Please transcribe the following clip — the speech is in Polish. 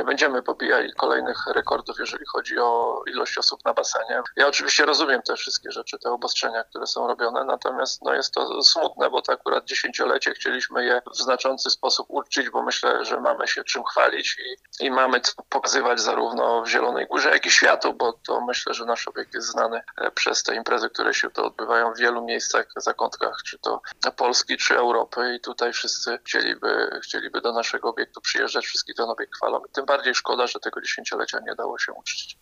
nie będziemy pobijali kolejnych rekordów, jeżeli chodzi o ilość osób na basenie. Ja oczywiście rozumiem te wszystkie rzeczy, te obostrzenia, które są robione, natomiast jest to smutne, bo to akurat 10-lecie chcieliśmy je w znaczący sposób uczcić, bo myślę, że mamy się czym chwalić i mamy co pokazywać zarówno w Zielonej Górze, jak i światu, bo to myślę, że nasz obiekt jest znany przez te imprezy, które się tu odbywają w wielu miejscach, zakątkach, czy to Polski, czy Europy i tutaj wszyscy chcieliby do naszego obiektu przyjeżdżać, wszystkich ten obiekt chwalą. Tym bardziej szkoda, że tego 10-lecia nie dało się uczcić.